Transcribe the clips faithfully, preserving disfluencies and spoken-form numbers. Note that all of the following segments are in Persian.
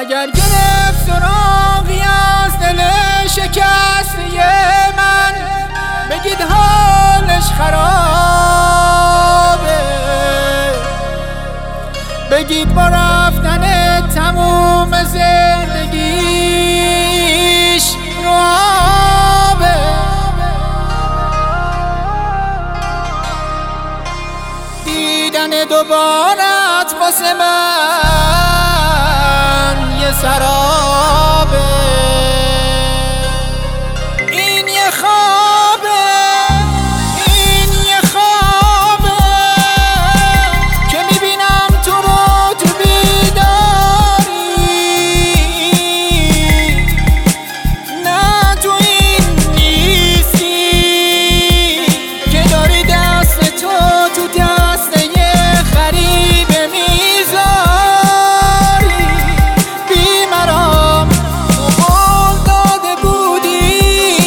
اگر گرفت سراغی از دل شکسته من، بگید حالش خرابه، بگید با رفتن تموم زندگیش روابه. دیدن دوبارت واسه من یه سرابه، این یه خوابه، این یه خوابه که میبینم تو رو تو بیداری، نه تو این نیستی که داری دست تو تو دست یه غریبه میذاری. بیمرام تو قول داده بودی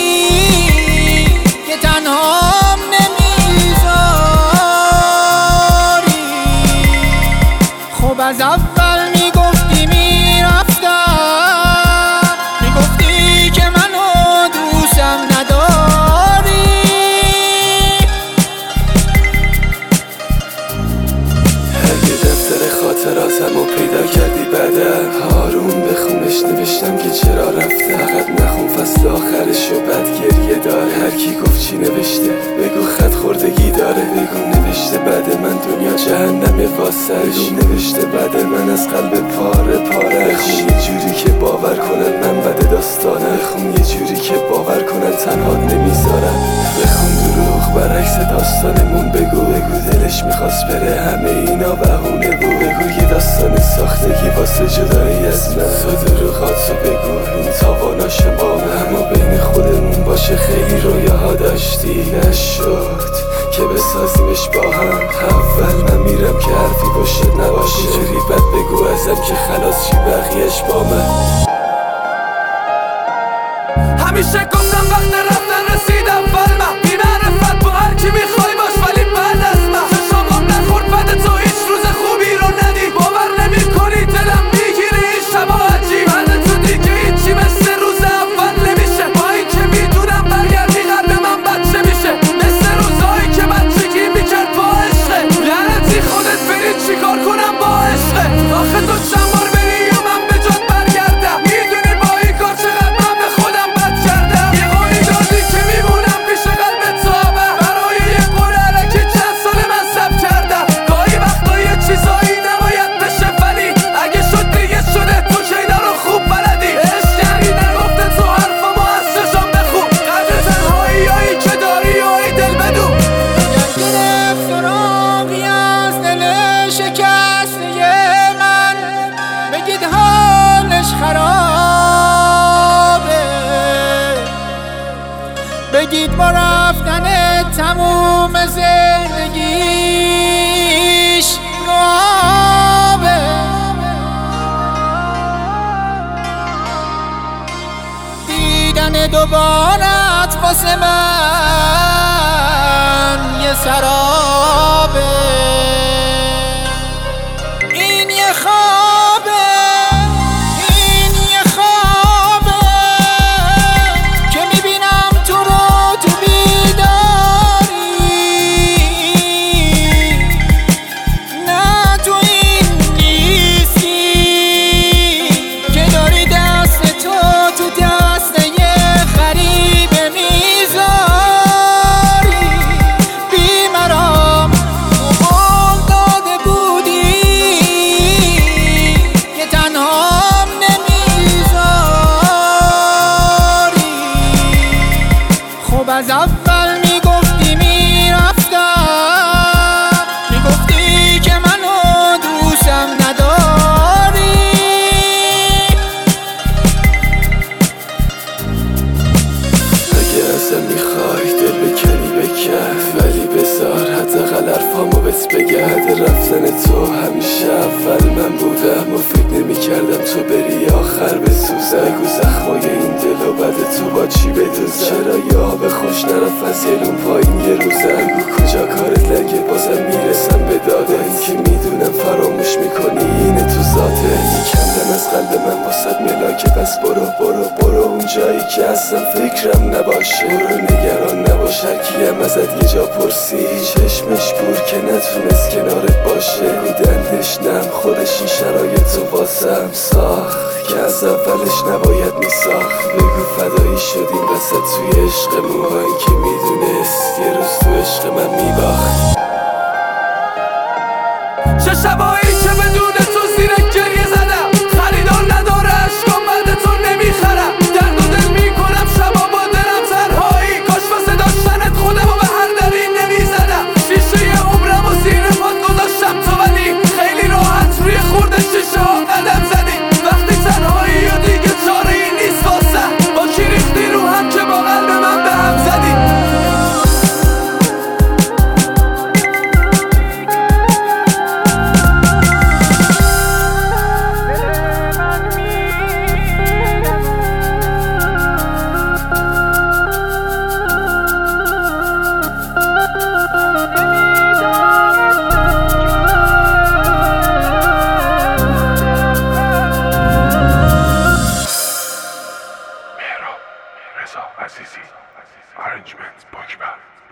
که تنهام نمیذاری. خب از اول میگفتی میرفتم، میگفتی که منو دوستم نداری. اگه دفتر خاطراتمو پیدا کردی بعدم، آروم بخونش، نوشتم که چرا رفته. فقط نخون فصل آخرشو، بد گریه داره. هر کی گفت چی نوشته بگو خط خوردگی داره. بگو نوشته بعد من دنیا جهنمه واسش. بگو نوشته بعد من از قلب پاره پاره. بخون یه جوری که باور کنن من بد داستانه. بخون یه جوری که باور کنن تنهات نمیذارم. بخون دروغ برعکس داستانمون. بگو بگو دلش میخواست بره، همه اینا بهونه بود. بگو یه داستان ساختگی واسه جدایی از من. تو دروغاتو بگو، این تاواناش با من. اما بین خودمون باشه خیلی رویاها داشتی. نشد که بسازیمش با هم. اول من میرم که حرفی باشه نباشه. جوری بد بگو ازم که خلاص چی بقیهش با من. همیشه گفتم وقت رفتن رسیدم فلمه. بی معرفت با هر کی میخوای باش ولی بعد از من. چشامم نخورد بعد تو هیچ روز خوبی رو ندی. باور نمی کنی دلم میگیری این شبا عجیب. بعد تو دیگه هیچی مثل روز اول نمیشه. با این که میدونم برگردی قلب من بچه میشه. مثل روزایی که بچگی میکرد با عشقه. لعنتی خودت بری چیکار کنم با عشقه. آخه تو چند بار بری یا من به جات برگردم. میدونی با این کار چقدر من به خودم بد کردم. یه قولی دادی که میمونم پیش قلب تو ابد. برای یه قول علکی چند سال من سب کردم. گاهی وقتا یه چیزایی نباید بشه ولی اگه شد دیگه شده. تو که اینا رو خوب بلدی. عشق یعنی نگفته تو حرفامو از چشام بخون. قدر تنهاییایی که داری و ای دل بدون. اگر گرفت سراغی از دل شکسته من، بگید حالش خرابه، بگید با رفتن تموم زندگیش روابه. دیدن دوبارت واسه من یه سرابه، این یه خوابه، این یه خوابه که میبینم تو رو تو بیداری، نه تو این نیستی که داری دست تو تو دست یه غریبه میذاری. بیمرام تو قول داده بودی که تنهام نمیذاری. خب از اول میگفتی میرفتم، میگفتی که منو دوستم نداری. اگه ازم میخوای دل بکنی بکن، ولی بذار حداقل حرفامو بهت بگم. حد رفتن تو همیشه اول من بودم و فکر نمیکردم تو بری آخر بسوزم. بگو زخمای این دل و بعد تو با چی بدوزم. چرا یه آب خوش نرفت از یلون پایین یه روزم. بگو کجا کارت لگه بازم میرسم به داده. این که میدونم فراموش میکنی اینه تو ذاته. کندن از قلب من پس برو برو برو اون جایی که اصلا فکرم نباشه. برو نگران نباش هر کیم ازت یه جا پرسی، چشمش کور که نتونست کنارت باشه. بودندش نم خودش این شرایط رو واسم ساخت که از اولش نباید میساخت. بگو فدایی شدیم وسط توی عشقمون، با اینکه میدونست یه روز تو عشق من میباخت. چه شبایی که بدون تو زیر گریه زدم، خریدار نداره عشقام بعد تو نمیخرم. درد و دل میکنم شبا با دلم تنهایی، کاش واسه داشتنت خودمو به هر دری نمیزدم. شیشه عمرم و زیر پات گذاشتم تو، ولی خیلی راحت روی خورده شیشه ها قدم زدی. وقتی تنهایی و دیگه چاره ای نیست واسه، با کی ریختی رو هم که با قلب من به هم زدی. عزیزی Arrangements Bookman